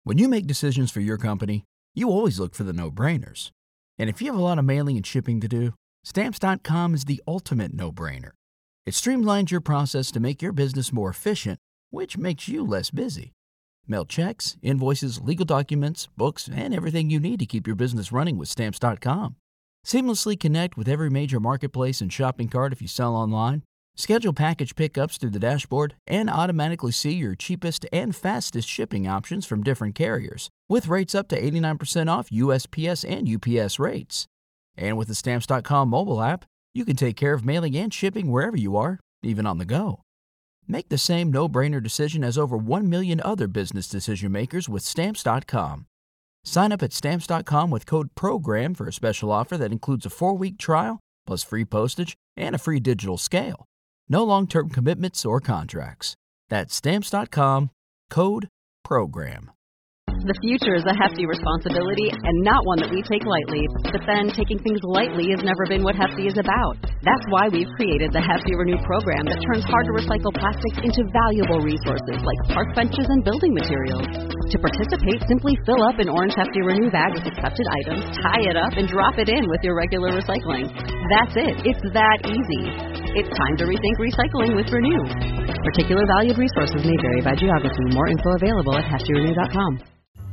When you make decisions for your company, you always look for the no-brainers. And if you have a lot of mailing and shipping to do, Stamps.com is the ultimate no-brainer. It streamlines your process to make your business more efficient, which makes you less busy. Mail checks, invoices, legal documents, books, and everything you need to keep your business running with Stamps.com. Seamlessly connect with every major marketplace and shopping cart if you sell online. Schedule package pickups through the dashboard and automatically see your cheapest and fastest shipping options from different carriers, with rates up to 89% off USPS and UPS rates. And with the Stamps.com mobile app, you can take care of mailing and shipping wherever you are, even on the go. Make the same no-brainer decision as over 1 million other business decision makers with Stamps.com. Sign up at Stamps.com with code PROGRAM for a special offer that includes a 4-week trial, plus free postage and a free digital scale. No long-term commitments or contracts. That's Stamps.com, code PROGRAM. The future is a hefty responsibility and not one that we take lightly. But then taking things lightly has never been what Hefty is about. That's why we've created the Hefty Renew program that turns hard-to-recycle plastics into valuable resources like park benches and building materials. To participate, simply fill up an orange Hefty Renew bag with accepted items, tie it up, and drop it in with your regular recycling. That's it. It's that easy. It's time to rethink recycling with Renew. Particular valued resources may vary by geography. More info available at heftyrenew.com.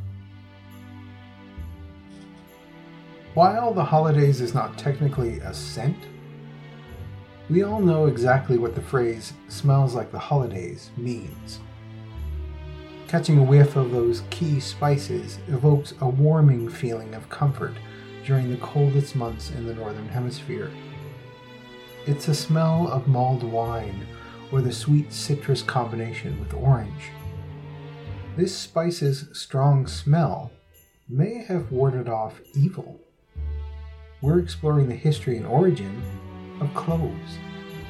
While the holidays is not technically a scent, we all know exactly what the phrase "smells like the holidays" means. Catching a whiff of those key spices evokes a warming feeling of comfort during the coldest months in the Northern Hemisphere. It's a smell of mulled wine or the sweet citrus combination with orange. This spice's strong smell may have warded off evil. We're exploring the history and origin of cloves.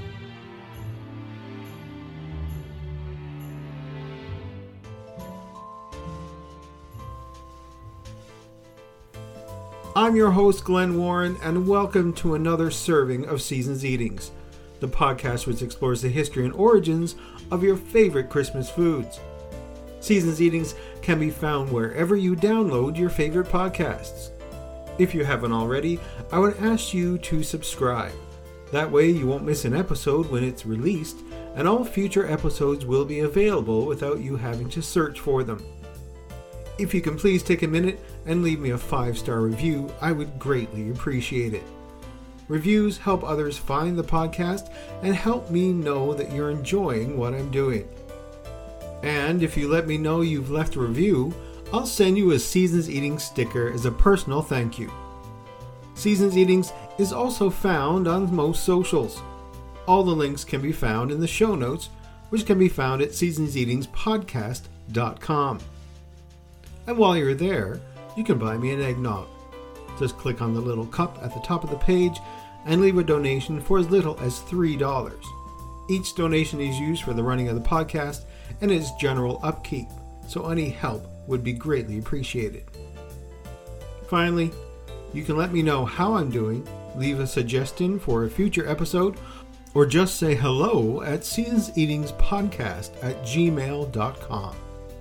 I'm your host, Glenn Warren, and welcome to another serving of Seasons Eatings, the podcast which explores the history and origins of your favorite Christmas foods. Seasons Eatings can be found wherever you download your favorite podcasts. If you haven't already, I would ask you to subscribe. That way you won't miss an episode when it's released, and all future episodes will be available without you having to search for them. If you can please take a minute and leave me a 5-star review, I would greatly appreciate it. Reviews help others find the podcast and help me know that you're enjoying what I'm doing. And if you let me know you've left a review, I'll send you a Seasons Eatings sticker as a personal thank you. Seasons Eatings is also found on most socials. All the links can be found in the show notes, which can be found at seasonseatingspodcast.com. And while you're there, you can buy me an eggnog. Just click on the little cup at the top of the page and leave a donation for as little as $3. Each donation is used for the running of the podcast and its general upkeep, so any help would be greatly appreciated. Finally, you can let me know how I'm doing, leave a suggestion for a future episode, or just say hello at seasonseatingspodcast@gmail.com.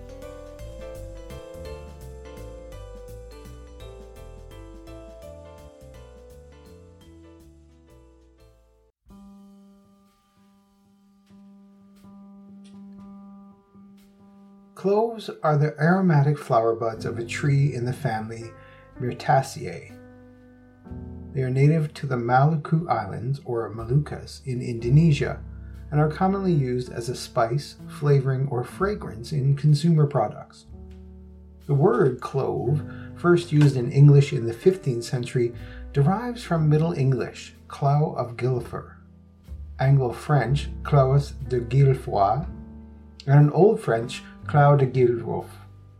Cloves are the aromatic flower buds of a tree in the family Myrtaceae. They are native to the Maluku Islands, or Moluccas, in Indonesia, and are commonly used as a spice, flavoring, or fragrance in consumer products. The word clove, first used in English in the 15th century, derives from Middle English, clou of Guilford, Anglo-French, clous de Guilfoy, and Old French, clou de Guilrof.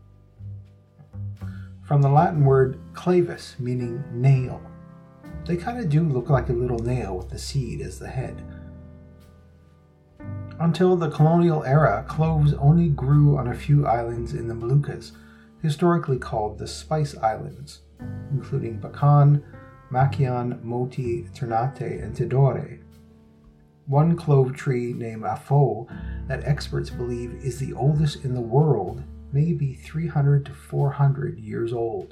From the Latin word clavus, meaning nail. They kind of do look like a little nail with the seed as the head. Until the colonial era, cloves only grew on a few islands in the Moluccas, historically called the Spice Islands, including Bacan, Makian, Moti, Ternate, and Tidore. One clove tree named Afo that experts believe is the oldest in the world may be 300 to 400 years old.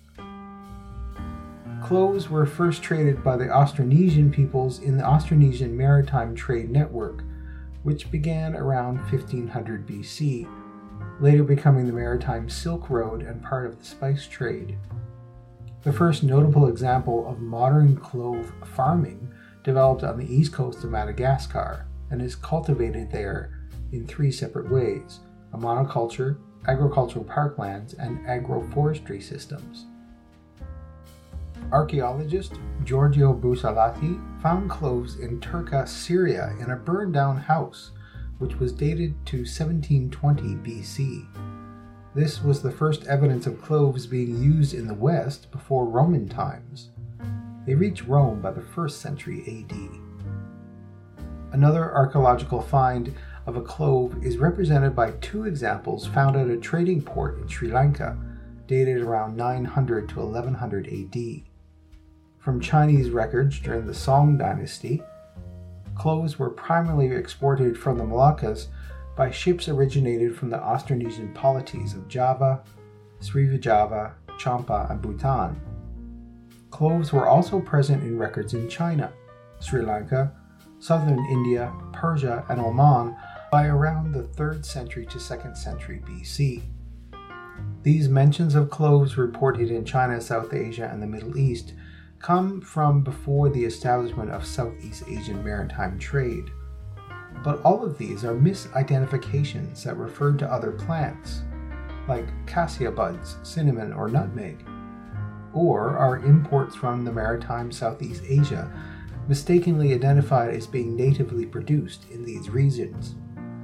Cloves were first traded by the Austronesian peoples in the Austronesian Maritime Trade Network, which began around 1500 BC, later becoming the Maritime Silk Road and part of the spice trade. The first notable example of modern clove farming developed on the east coast of Madagascar and is cultivated there in three separate ways: a monoculture, agricultural parklands, and agroforestry systems. Archaeologist Giorgio Busalati found cloves in Turka, Syria in a burned-down house, which was dated to 1720 BC. This was the first evidence of cloves being used in the West before Roman times. They reached Rome by the 1st century AD. Another archaeological find of a clove is represented by two examples found at a trading port in Sri Lanka, dated around 900 to 1100 AD. From Chinese records during the Song dynasty, cloves were primarily exported from the Moluccas by ships originated from the Austronesian polities of Java, Srivijava, Champa, and Bhutan. Cloves were also present in records in China, Sri Lanka, southern India, Persia, and Oman by around the 3rd century to 2nd century BC. These mentions of cloves reported in China, South Asia, and the Middle East come from before the establishment of Southeast Asian maritime trade. But all of these are misidentifications that refer to other plants, like cassia buds, cinnamon, or nutmeg, or are imports from the maritime Southeast Asia, mistakenly identified as being natively produced in these regions.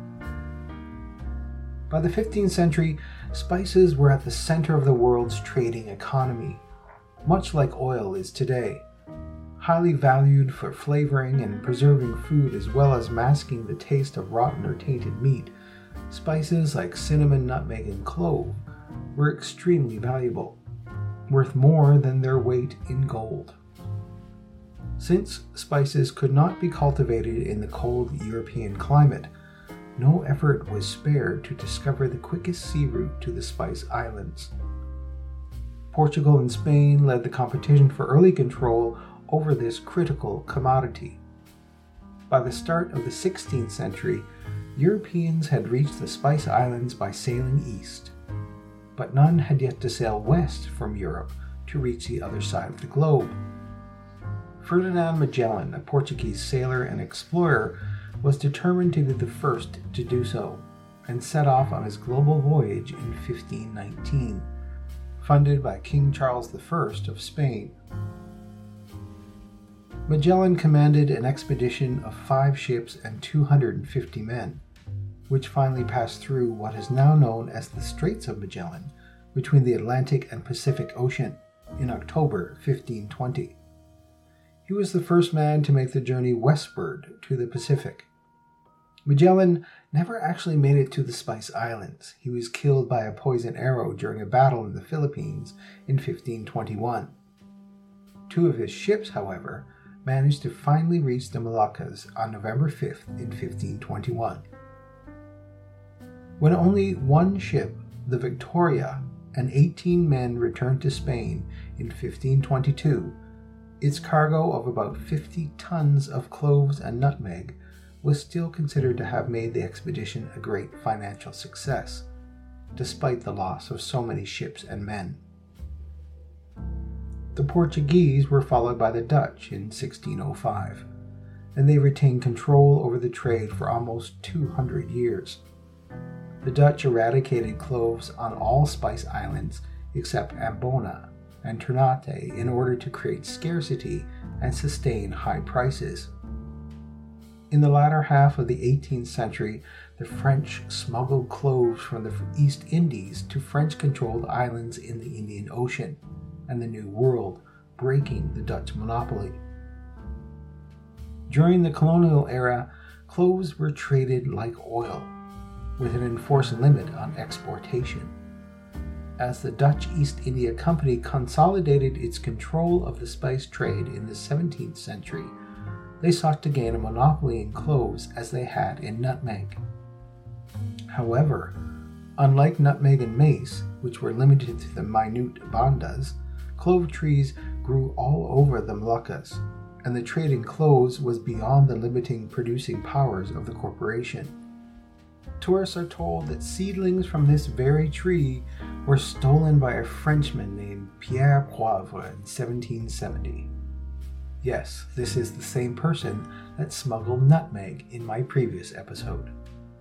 By the 15th century, spices were at the center of the world's trading economy, much like oil is today. Highly valued for flavoring and preserving food as well as masking the taste of rotten or tainted meat, spices like cinnamon, nutmeg, and clove were extremely valuable, worth more than their weight in gold. Since spices could not be cultivated in the cold European climate, no effort was spared to discover the quickest sea route to the Spice Islands. Portugal and Spain led the competition for early control over this critical commodity. By the start of the 16th century, Europeans had reached the Spice Islands by sailing east, but none had yet to sail west from Europe to reach the other side of the globe. Ferdinand Magellan, a Portuguese sailor and explorer, was determined to be the first to do so, and set off on his global voyage in 1519. Funded by King Charles I of Spain. Magellan commanded an expedition of 5 ships and 250 men, which finally passed through what is now known as the Straits of Magellan, between the Atlantic and Pacific Ocean, in October 1520. He was the first man to make the journey westward to the Pacific. Magellan never actually made it to the Spice Islands. He was killed by a poisoned arrow during a battle in the Philippines in 1521. 2 of his ships, however, managed to finally reach the Moluccas on November 5th in 1521. When only one ship, the Victoria, and 18 men returned to Spain in 1522, its cargo of about 50 tons of cloves and nutmeg was still considered to have made the expedition a great financial success, despite the loss of so many ships and men. The Portuguese were followed by the Dutch in 1605, and they retained control over the trade for almost 200 years. The Dutch eradicated cloves on all Spice Islands except Ambona and Ternate in order to create scarcity and sustain high prices. In the latter half of the 18th century, the French smuggled cloves from the East Indies to French-controlled islands in the Indian Ocean and the New World, breaking the Dutch monopoly. During the colonial era, cloves were traded like oil, with an enforced limit on exportation. As the Dutch East India Company consolidated its control of the spice trade in the 17th century, they sought to gain a monopoly in cloves as they had in nutmeg. However, Unlike nutmeg and mace, which were limited to the minute bandas, clove trees grew all over the Moluccas, and the trade in cloves was beyond the limiting producing powers of the corporation. Tourists are told that seedlings from this very tree were stolen by a Frenchman named Pierre Poivre in 1770. Yes, this is the same person that smuggled nutmeg in my previous episode.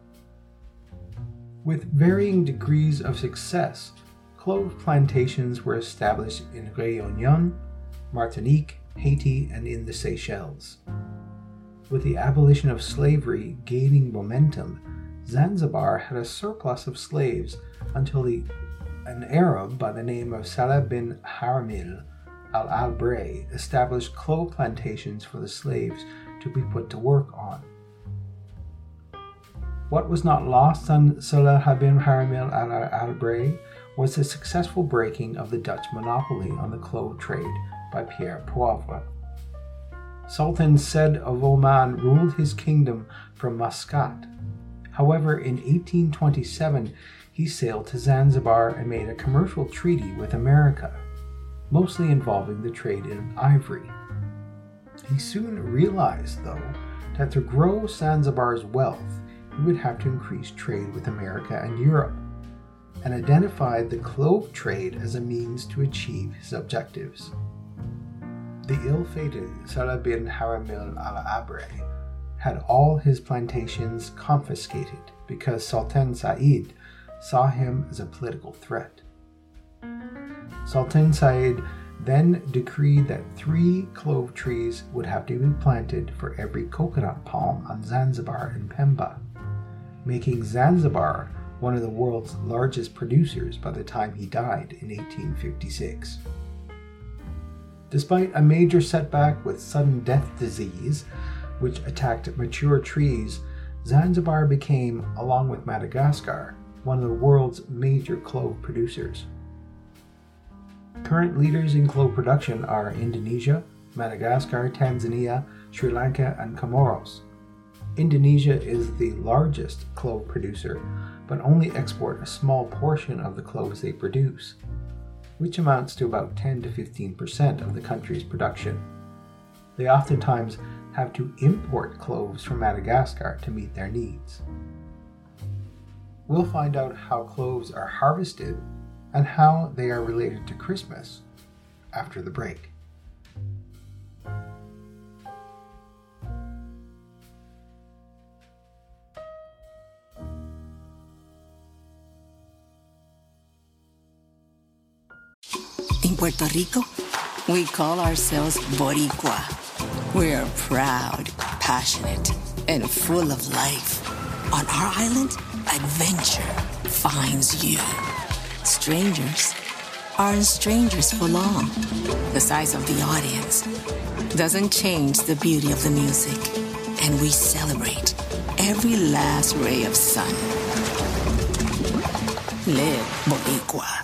With varying degrees of success, clove plantations were established in Réunion, Martinique, Haiti, and in the Seychelles. With the abolition of slavery gaining momentum, Zanzibar had a surplus of slaves until an Arab by the name of Salah bin Haramil al-Albray established clove plantations for the slaves to be put to work on. What was not lost on Salah bin Haramil al-Albray was the successful breaking of the Dutch monopoly on the clove trade by Pierre Poivre. Sultan Said of Oman ruled his kingdom from Muscat. However, in 1827, he sailed to Zanzibar and made a commercial treaty with America, mostly involving the trade in ivory. He soon realized, though, that to grow Zanzibar's wealth, he would have to increase trade with America and Europe, and identified the clove trade as a means to achieve his objectives. The ill-fated Salah bin Haramil al-Albray had all his plantations confiscated because Sultan Said saw him as a political threat. Sultan Said then decreed that 3 clove trees would have to be planted for every coconut palm on Zanzibar and Pemba, making Zanzibar one of the world's largest producers by the time he died in 1856. Despite a major setback with sudden death disease, which attacked mature trees, Zanzibar became, along with Madagascar, one of the world's major clove producers. Current leaders in clove production are Indonesia, Madagascar, Tanzania, Sri Lanka, and Comoros. Indonesia is the largest clove producer, but only export a small portion of the cloves they produce, which amounts to about 10 to 15% of the country's production. They oftentimes have to import cloves from Madagascar to meet their needs. We'll find out how cloves are harvested and how they are related to Christmas after the break. In Puerto Rico, we call ourselves Boricua. We're proud, passionate, and full of life. On our island, adventure finds you. Strangers aren't strangers for long. The size of the audience doesn't change the beauty of the music, and we celebrate every last ray of sun. Live Boricua.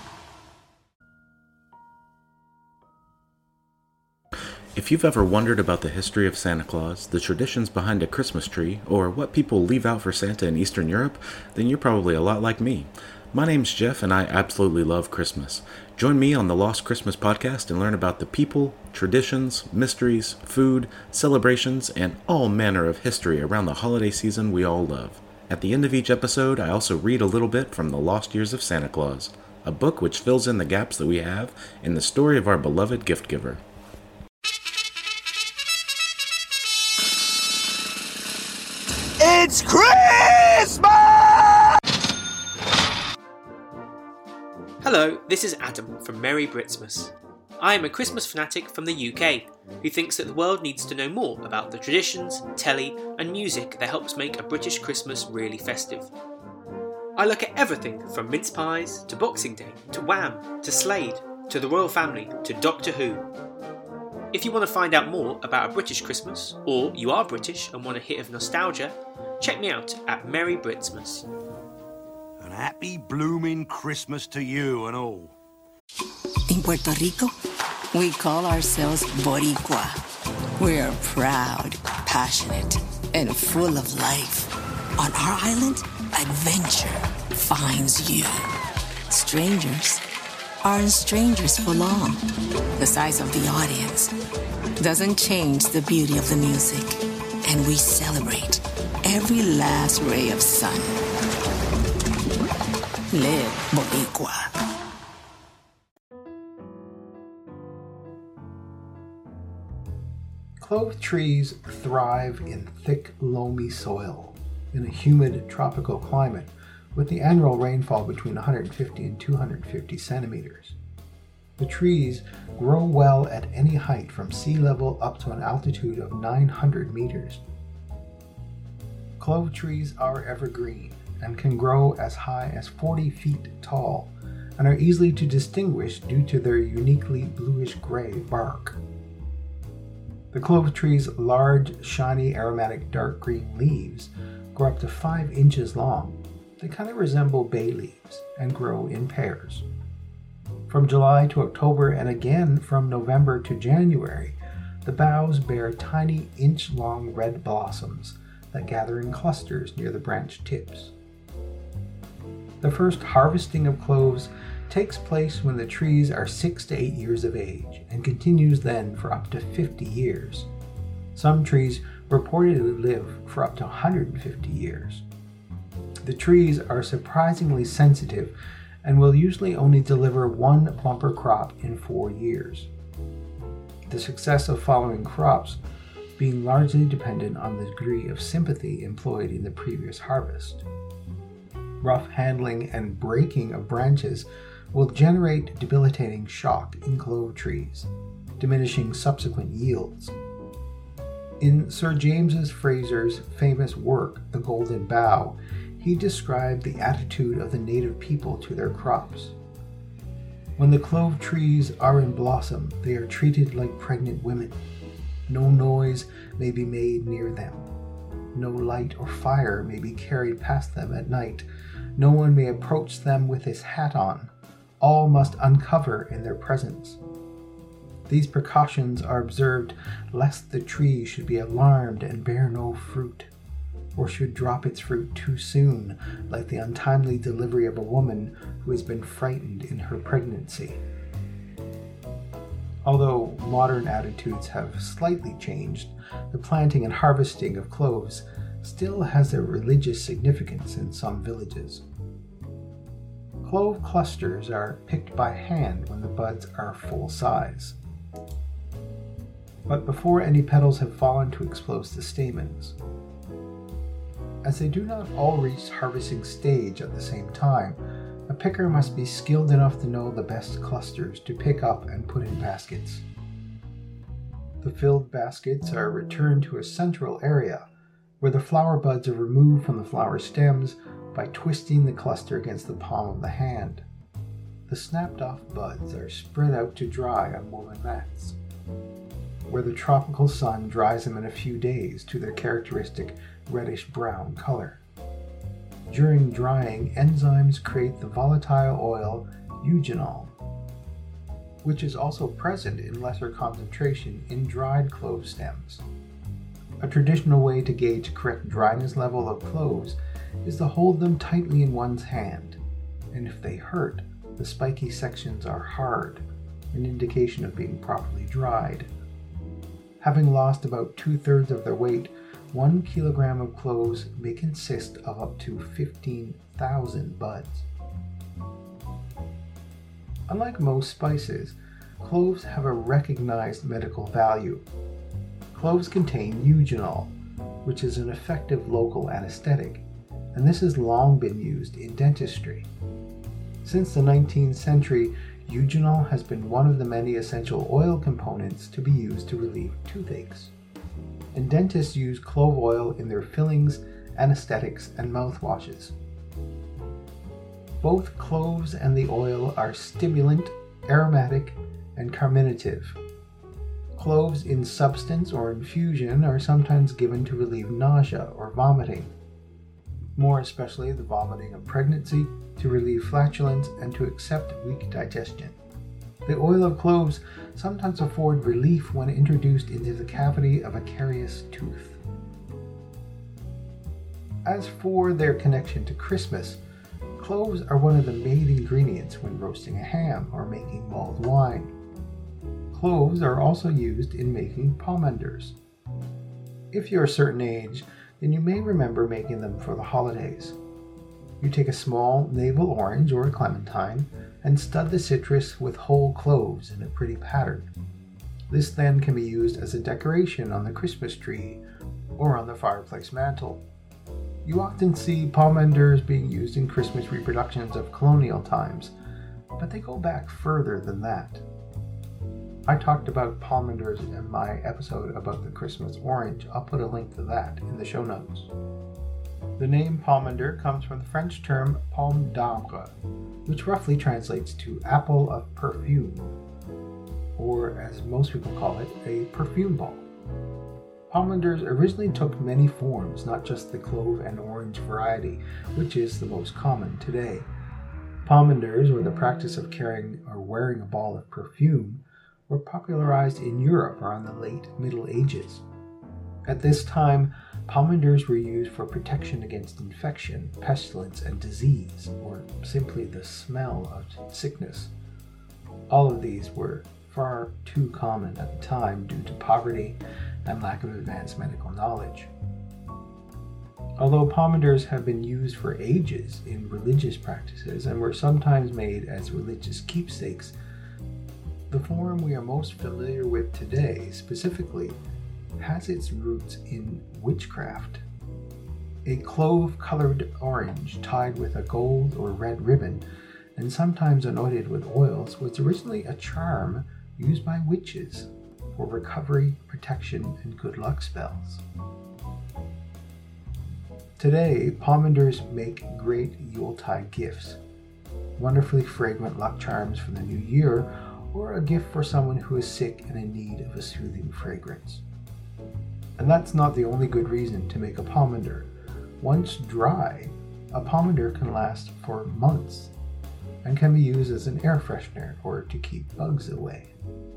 If you've ever wondered about the history of Santa Claus, the traditions behind a Christmas tree, or what people leave out for Santa in Eastern Europe, then you're probably a lot like me. My name's Jeff, and I absolutely love Christmas. Join me on the Lost Christmas podcast and learn about the people, traditions, mysteries, food, celebrations, and all manner of history around the holiday season we all love. At the end of each episode, I also read a little bit from The Lost Years of Santa Claus, a book which fills in the gaps that we have in the story of our beloved gift giver. It's Christmas! Hello, this is Adam from Merry Britsmas. I am a Christmas fanatic from the UK who thinks that the world needs to know more about the traditions, telly, and music that helps make a British Christmas really festive. I look at everything from mince pies to Boxing Day to Wham to Slade to the Royal Family to Doctor Who. If you want to find out more about a British Christmas, or you are British and want a hit of nostalgia, check me out at Merry Britsmas. An happy blooming Christmas to you and all. In Puerto Rico, we call ourselves Boricua. We're proud, passionate, and full of life. On our island, adventure finds you. Strangers aren't strangers for long. The size of the audience doesn't change the beauty of the music, and we celebrate every last ray of sun. Live Boricua. Clove trees thrive in thick, loamy soil in a humid tropical climate with the annual rainfall between 150 and 250 centimeters. The trees grow well at any height from sea level up to an altitude of 900 meters. Clove trees are evergreen and can grow as high as 40 feet tall and are easily to distinguish due to their uniquely bluish-gray bark. The clove tree's large, shiny, aromatic dark green leaves grow up to 5 inches long. They kind of resemble bay leaves and grow in pairs. From July to October and again from November to January, the boughs bear tiny inch-long red blossoms that gather in clusters near the branch tips. The first harvesting of cloves takes place when the trees are 6 to 8 years of age and continues then for up to 50 years. Some trees reportedly live for up to 150 years. The trees are surprisingly sensitive and will usually only deliver one bumper crop in 4 years. The success of following crops being largely dependent on the degree of sympathy employed in the previous harvest. Rough handling and breaking of branches will generate debilitating shock in clove trees, diminishing subsequent yields. In Sir James Fraser's famous work, The Golden Bough, he described the attitude of the native people to their crops. When the clove trees are in blossom, they are treated like pregnant women. No noise may be made near them. No light or fire may be carried past them at night. No one may approach them with his hat on. All must uncover in their presence. These precautions are observed lest the tree should be alarmed and bear no fruit, or should drop its fruit too soon, like the untimely delivery of a woman who has been frightened in her pregnancy. Although modern attitudes have slightly changed, the planting and harvesting of cloves still has a religious significance in some villages. Clove clusters are picked by hand when the buds are full size, but before any petals have fallen to expose the stamens. As they do not all reach harvesting stage at the same time, a picker must be skilled enough to know the best clusters to pick up and put in baskets. The filled baskets are returned to a central area where the flower buds are removed from the flower stems by twisting the cluster against the palm of the hand. The snapped off buds are spread out to dry on woven mats, where the tropical sun dries them in a few days to their characteristic reddish-brown color. During drying, enzymes create the volatile oil eugenol, which is also present in lesser concentration in dried clove stems. A traditional way to gauge correct dryness level of cloves is to hold them tightly in one's hand, and if they hurt, the spiky sections are hard, an indication of being properly dried. Having lost about 2/3 of their weight, 1 kilogram of cloves may consist of up to 15,000 buds. Unlike most spices, cloves have a recognized medical value. Cloves contain eugenol, which is an effective local anesthetic, and this has long been used in dentistry. Since the 19th century, eugenol has been one of the many essential oil components to be used to relieve toothaches. And dentists use clove oil in their fillings, anesthetics, and mouthwashes. Both cloves and the oil are stimulant, aromatic, and carminative. Cloves in substance or infusion are sometimes given to relieve nausea or vomiting, more especially the vomiting of pregnancy, to relieve flatulence, and to accept weak digestion. The oil of cloves sometimes afford relief when introduced into the cavity of a carious tooth. As for their connection to Christmas, Cloves are one of the main ingredients when roasting a ham or making mulled wine. Cloves are also used in making pomanders. If you're a certain age, then you may remember making them for the holidays. You take a small navel orange or a clementine and stud the citrus with whole cloves in a pretty pattern. This then can be used as a decoration on the Christmas tree or on the fireplace mantle. You often see pomanders being used in Christmas reproductions of colonial times, but they go back further than that. I talked about pomanders in my episode about the Christmas orange. I'll put a link to that in the show notes. The name pomander comes from the French term pomme d'arbre, which roughly translates to apple of perfume, or as most people call it, a perfume ball. Pomanders originally took many forms, not just the clove and orange variety, which is the most common today. Pomanders, or the practice of carrying or wearing a ball of perfume, were popularized in Europe around the late Middle Ages. At this time, pomanders were used for protection against infection, pestilence, and disease, or simply the smell of sickness. All of these were far too common at the time due to poverty and lack of advanced medical knowledge. Although pomanders have been used for ages in religious practices and were sometimes made as religious keepsakes, the form we are most familiar with today specifically has its roots in witchcraft. A clove-colored orange tied with a gold or red ribbon and sometimes anointed with oils was originally a charm used by witches for recovery, protection, and good luck spells. Today, pomanders make great Yuletide gifts, wonderfully fragrant luck charms for the new year, or a gift for someone who is sick and in need of a soothing fragrance. And that's not the only good reason to make a pomander. Once dry, a pomander can last for months and can be used as an air freshener or to keep bugs away.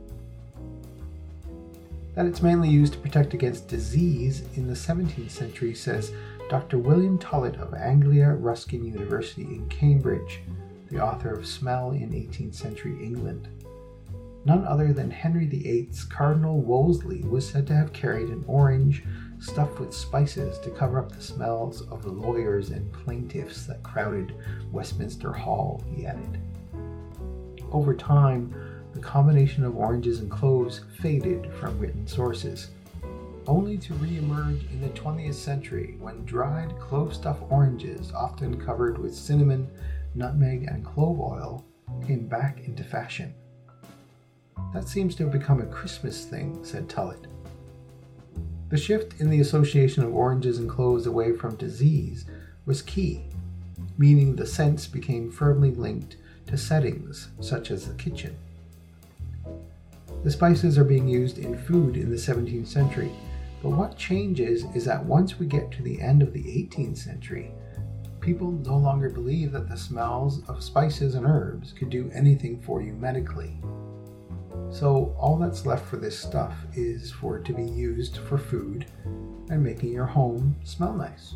That it's mainly used to protect against disease in the 17th century says Dr. William Tullett of Anglia Ruskin University in Cambridge, the author of Smell in 18th Century England. None other than Henry VIII's Cardinal Wolsey was said to have carried an orange stuffed with spices to cover up the smells of the lawyers and plaintiffs that crowded Westminster Hall, he added. Over time, the combination of oranges and cloves faded from written sources, only to re-emerge in the 20th century when dried clove-stuffed oranges, often covered with cinnamon, nutmeg, and clove oil, came back into fashion. That seems to have become a Christmas thing, said Tullett. The shift in the association of oranges and cloves away from disease was key, meaning the scents became firmly linked to settings such as the kitchen. The spices are being used in food in the 17th century, but what changes is that once we get to the end of the 18th century, people no longer believe that the smells of spices and herbs could do anything for you medically. So all that's left for this stuff is for it to be used for food and making your home smell nice.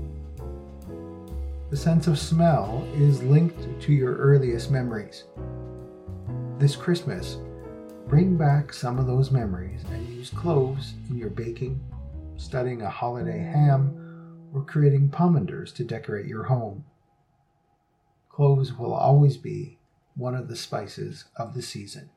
The sense of smell is linked to your earliest memories. This Christmas, bring back some of those memories and use cloves in your baking, studying a holiday ham, or creating pomanders to decorate your home. Cloves will always be one of the spices of the season.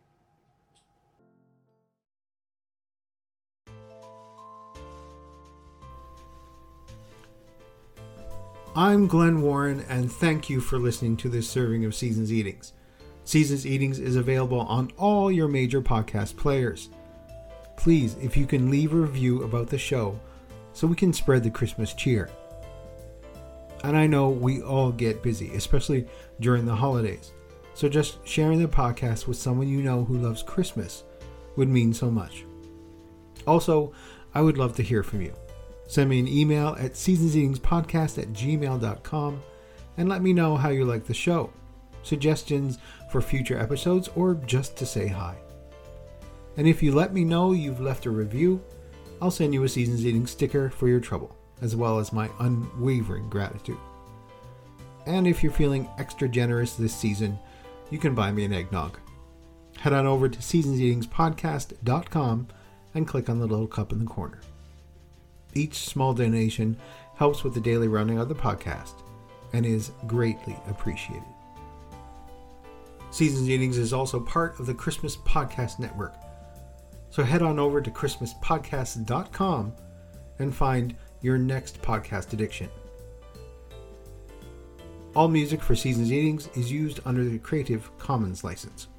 I'm Glenn Warren, and thank you for listening to this serving of Seasons Eatings. Seasons Eatings is available on all your major podcast players. Please, if you can leave a review about the show so we can spread the Christmas cheer. And I know we all get busy, especially during the holidays, so just sharing the podcast with someone you know who loves Christmas would mean so much. Also, I would love to hear from you. Send me an email at seasonseatingspodcast@gmail.com and let me know how you like the show, suggestions for future episodes, or just to say hi. And if you let me know you've left a review, I'll send you a Seasons Eating sticker for your trouble, as well as my unwavering gratitude. And if you're feeling extra generous this season, you can buy me an eggnog. Head on over to seasonseatingspodcast.com and click on the little cup in the corner. Each small donation helps with the daily running of the podcast and is greatly appreciated. Seasons Eatings is also part of the Christmas Podcast Network. So head on over to christmaspodcast.com and find your next podcast addiction. All music for Seasons Eatings is used under the Creative Commons license.